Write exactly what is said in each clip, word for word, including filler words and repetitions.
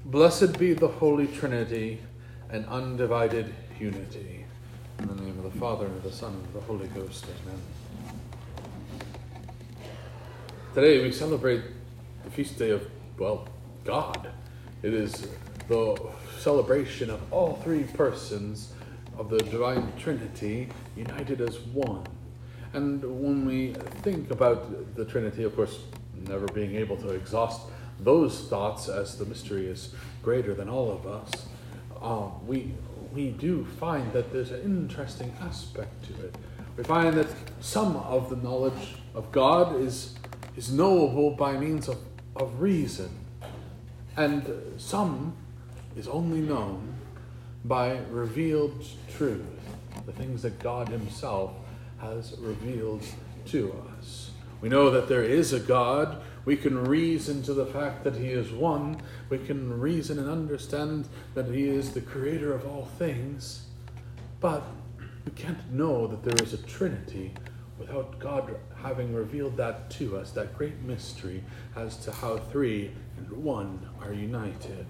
Blessed be the Holy Trinity and undivided unity. In the name of the Father, and of the Son, and of the Holy Ghost. Amen. Today we celebrate the feast day of, well, God. It is the celebration of all three persons of the Divine Trinity united as one. And when we think about the Trinity, of course, never being able to exhaust those thoughts, as the mystery is greater than all of us, uh, we we do find that there's an interesting aspect to it. We find that some of the knowledge of God is is knowable by means of, of reason, and some is only known by revealed truth, the things that God himself has revealed to us. We know that there is a God. We can reason to the fact that he is one. We can reason and understand that he is the creator of all things. But we can't know that there is a Trinity without God having revealed that to us, that great mystery as to how three and one are united.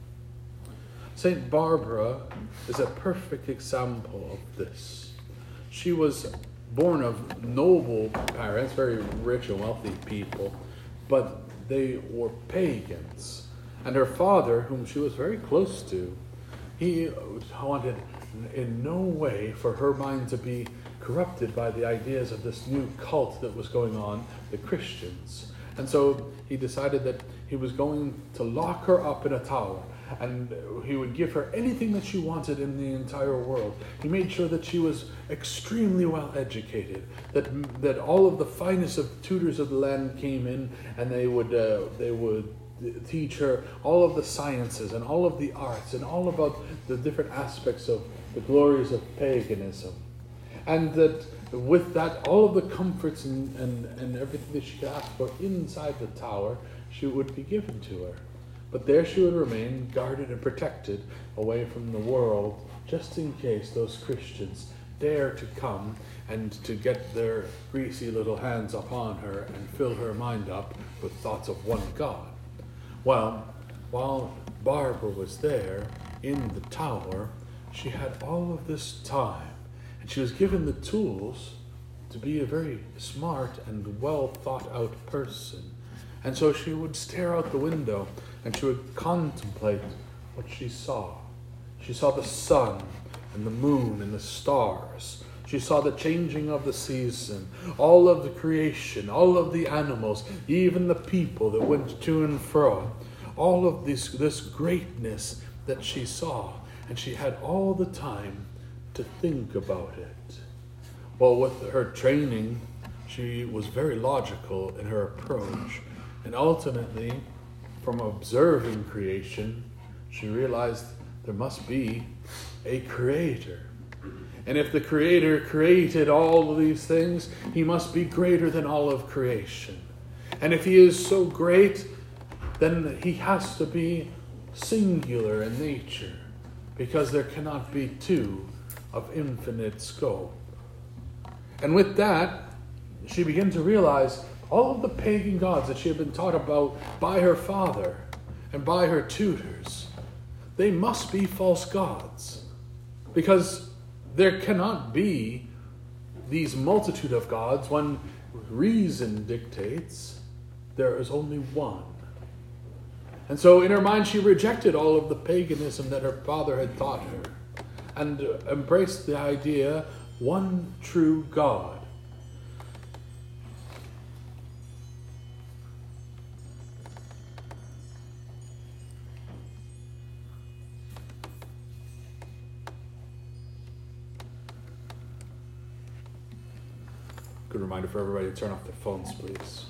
Saint Barbara is a perfect example of this. She was born of noble parents, very rich and wealthy people, but they were pagans. And her father, whom she was very close to, he wanted in no way for her mind to be corrupted by the ideas of this new cult that was going on, the Christians. And so he decided that he was going to lock her up in a tower, and he would give her anything that she wanted in the entire world. He made sure that she was extremely well educated, that that all of the finest of tutors of the land came in, and they would uh, they would teach her all of the sciences and all of the arts and all about the different aspects of the glories of paganism. And that with that, all of the comforts and, and, and everything that she could ask for inside the tower, she would be given to her. But there she would remain, guarded and protected away from the world, just in case those Christians dare to come and to get their greasy little hands upon her and fill her mind up with thoughts of one God. Well, while Barbara was there in the tower, she had all of this time, and she was given the tools to be a very smart and well thought out person. And so she would stare out the window and she would contemplate what she saw. She saw the sun and the moon and the stars. She saw the changing of the season, all of the creation, all of the animals, even the people that went to and fro. All of this, this greatness that she saw. And she had all the time to think about it. Well, with her training, she was very logical in her approach. And ultimately, from observing creation, she realized there must be a creator. And if the creator created all of these things, he must be greater than all of creation. And if he is so great, then he has to be singular in nature, because there cannot be two of infinite scope. And with that, she began to realize all of the pagan gods that she had been taught about by her father and by her tutors, they must be false gods, because there cannot be these multitude of gods when reason dictates there is only one. And so in her mind she rejected all of the paganism that her father had taught her and embraced the idea one true God. Good reminder for everybody to turn off their phones, please.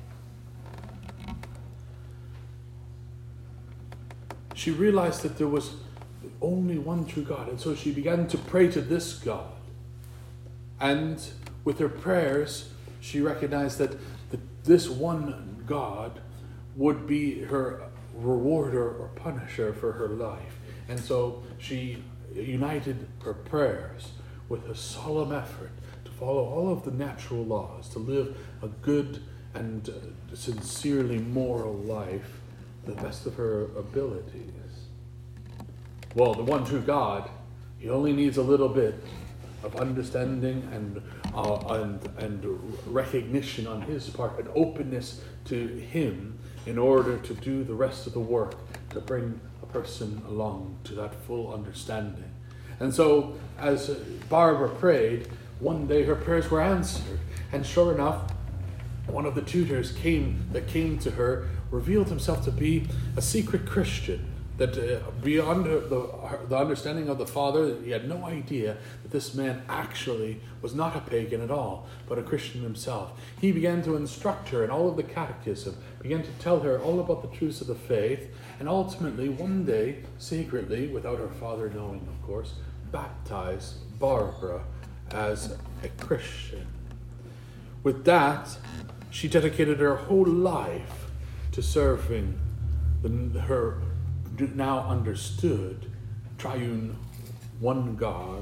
She realized that there was only one true God, and so she began to pray to this God. And with her prayers, she recognized that the, this one God would be her rewarder or punisher for her life. And so she united her prayers with a solemn effort to follow all of the natural laws, to live a good and uh, sincerely moral life, the best of her abilities. Well, the one true God, he only needs a little bit of understanding and uh, and and recognition on his part, an openness to him in order to do the rest of the work, to bring a person along to that full understanding. And so, as Barbara prayed, one day her prayers were answered, and sure enough, one of the tutors came that came to her revealed himself to be a secret Christian. That uh, beyond the, the understanding of the father, he had no idea that this man actually was not a pagan at all, but a Christian himself. He began to instruct her in all of the catechism, began to tell her all about the truths of the faith, and ultimately one day, secretly, without her father knowing, of course, baptized Barbara as a Christian. With that, she dedicated her whole life to serving the, her now understood triune one God.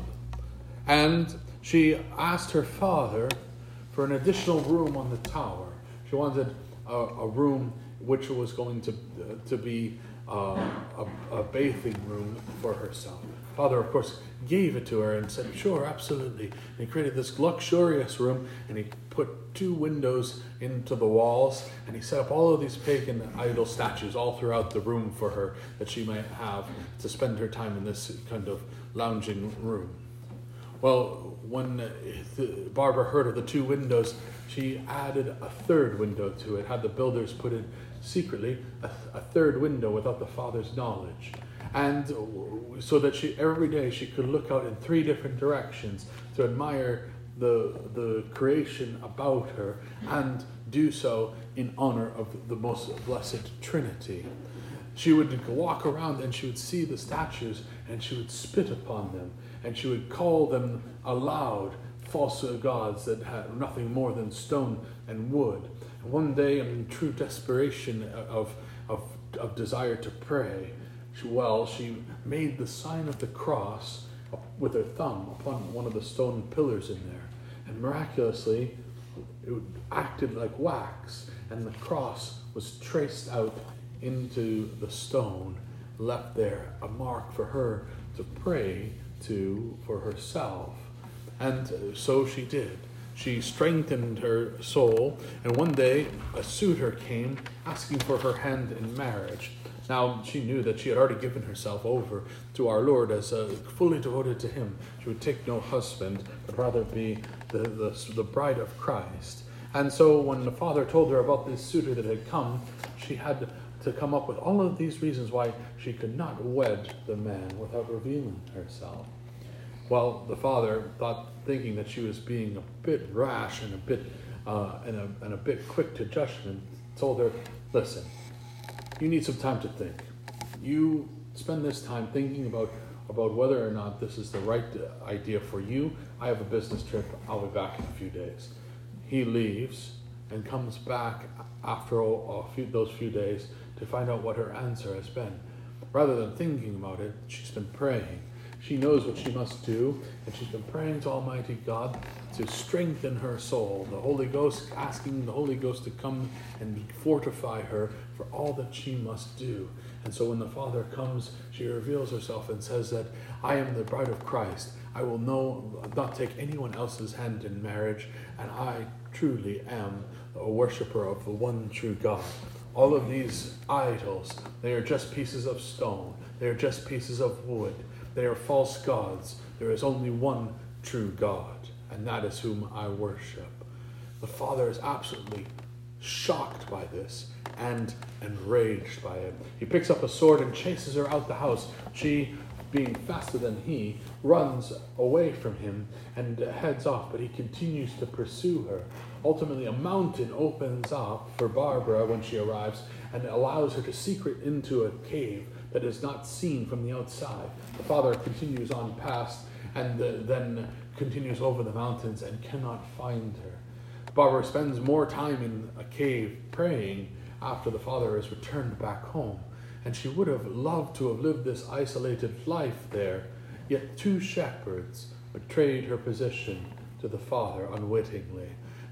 And she asked her father for an additional room on the tower. She wanted a, a room which was going to, uh, to be uh, a, a bathing room for herself. Father, of course, gave it to her and said, sure, absolutely. And he created this luxurious room, and he put two windows into the walls, and he set up all of these pagan idol statues all throughout the room for her, that she might have to spend her time in this kind of lounging room. Well, when Barbara heard of the two windows, she added a third window to it, had the builders put in secretly a, a third window without the father's knowledge. And so that she every day she could look out in three different directions to admire the the creation about her and do so in honor of the most blessed Trinity. She would walk around and she would see the statues and she would spit upon them and she would call them aloud false gods that had nothing more than stone and wood. And one day, in true desperation of of, of desire to pray, well, she made the sign of the cross with her thumb upon one of the stone pillars in there. And miraculously, it acted like wax, and the cross was traced out into the stone, left there, a mark for her to pray to for herself. And so she did. She strengthened her soul, and one day a suitor came asking for her hand in marriage. Now, she knew that she had already given herself over to our Lord as uh, fully devoted to him. She would take no husband, but rather be the, the, the bride of Christ. And so when the father told her about this suitor that had come, she had to come up with all of these reasons why she could not wed the man without revealing herself. Well, the father thought, thinking that she was being a bit rash and a bit uh, and, a, and a bit quick to judgment, told her, listen, you need some time to think. You spend this time thinking about, about whether or not this is the right idea for you. I have a business trip. I'll be back in a few days. He leaves and comes back after a few, those few days to find out what her answer has been. Rather than thinking about it, she's been praying. She knows what she must do, and she's been praying to Almighty God to strengthen her soul. The Holy Ghost, asking the Holy Ghost to come and fortify her for all that she must do. And so when the Father comes, she reveals herself and says that I am the bride of Christ. I will no, not take anyone else's hand in marriage, and I truly am a worshiper of the one true God. All of these idols, they are just pieces of stone. They are just pieces of wood. They are false gods. There is only one true God, and that is whom I worship. The father is absolutely shocked by this and enraged by it. He picks up a sword and chases her out the house. She, being faster than he, runs away from him and heads off, but he continues to pursue her. Ultimately, a mountain opens up for Barbara when she arrives and allows her to secret into a cave that is not seen from the outside. The father continues on past and uh, then continues over the mountains and cannot find her. Barbara spends more time in a cave praying after the father has returned back home, and she would have loved to have lived this isolated life there, yet two shepherds betrayed her position to the father unwittingly.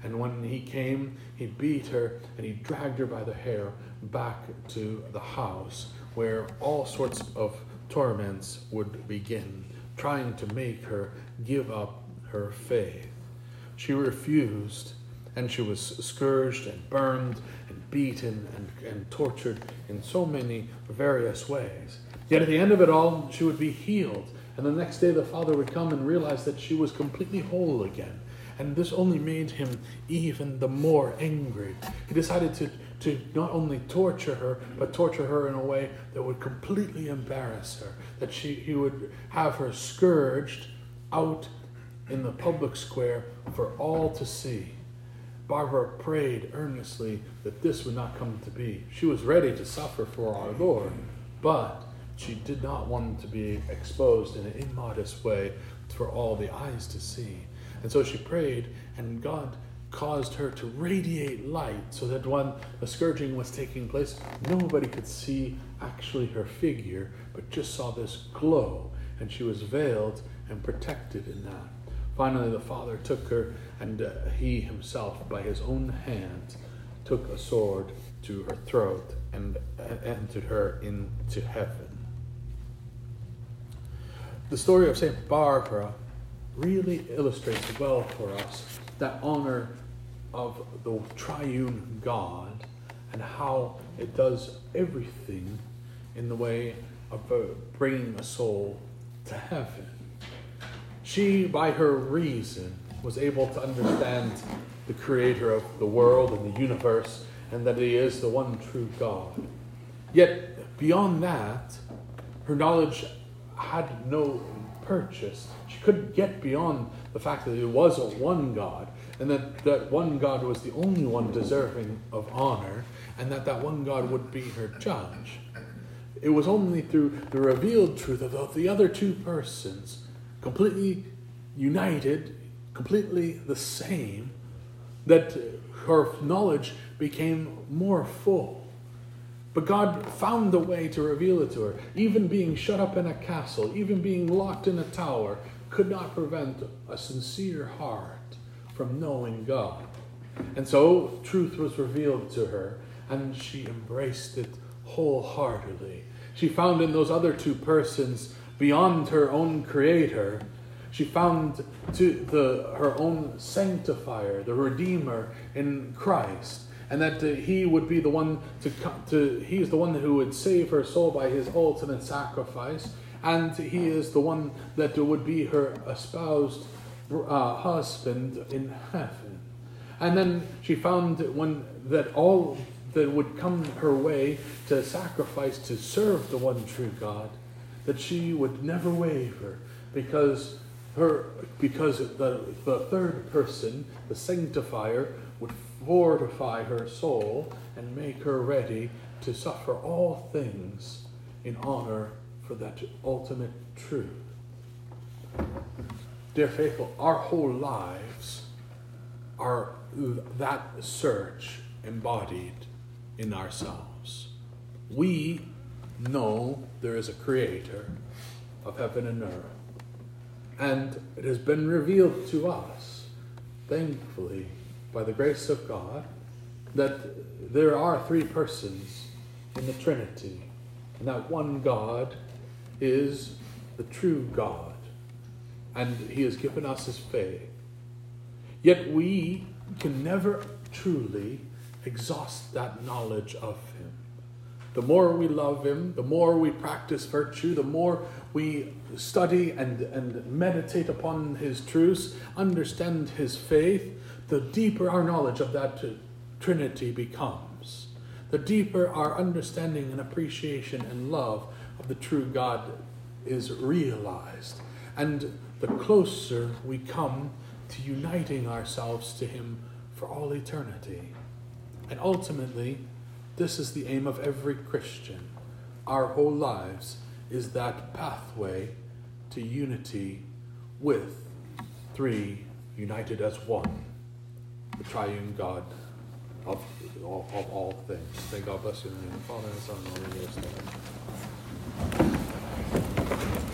And when he came, he beat her and he dragged her by the hair back to the house where all sorts of torments would begin, trying to make her give up her faith. She refused, and she was scourged and burned and beaten and, and tortured in so many various ways. Yet at the end of it all, she would be healed. And the next day the father would come and realize that she was completely whole again. And this only made him even the more angry. He decided to, to not only torture her, but torture her in a way that would completely embarrass her. That she, he would have her scourged out in the public square for all to see. Barbara prayed earnestly that this would not come to be. She was ready to suffer for our Lord, but she did not want to be exposed in an immodest way for all the eyes to see. And so she prayed, and God caused her to radiate light so that when the scourging was taking place, nobody could see actually her figure, but just saw this glow, and she was veiled and protected in that. Finally, the Father took her, and uh, he himself, by his own hand, took a sword to her throat and uh, entered her into heaven. The story of Saint Barbara really illustrates well for us that honor of the triune God and how it does everything in the way of uh, bringing a soul to heaven. She, by her reason, was able to understand the creator of the world and the universe, and that he is the one true God. Yet, beyond that, her knowledge had no purchase. She couldn't get beyond the fact that there was a one God, and that that one God was the only one deserving of honor, and that that one God would be her judge. It was only through the revealed truth of the other two persons, completely united, completely the same, that her knowledge became more full. But God found a way to reveal it to her. Even being shut up in a castle, even being locked in a tower, could not prevent a sincere heart from knowing God. And so truth was revealed to her, and she embraced it wholeheartedly. She found in those other two persons, beyond her own creator, she found to the her own sanctifier, the Redeemer in Christ, and that uh, he would be the one to come to. He is the one who would save her soul by his ultimate sacrifice, and he is the one that would be her espoused uh, husband in heaven. And then she found when that all that would come her way to sacrifice to serve the one true God, that she would never waver, because her because the, the third person, the sanctifier, would fortify her soul and make her ready to suffer all things in honor for that ultimate truth. Dear faithful, our whole lives are that search embodied in ourselves. We know there is a creator of heaven and earth, and it has been revealed to us, thankfully, by the grace of God, that there are three persons in the Trinity, and that one God is the true God, and he has given us his faith. Yet we can never truly exhaust that knowledge of him. The more we love him, the more we practice virtue, the more we study and, and meditate upon his truths, understand his faith, the deeper our knowledge of that Trinity becomes. The deeper our understanding and appreciation and love of the true God is realized. And the closer we come to uniting ourselves to him for all eternity. And ultimately, this is the aim of every Christian. Our whole lives is that pathway to unity with three united as one, the triune God of, of, of all things. May God bless you in the name of the Father, and the Son, and the Holy Spirit.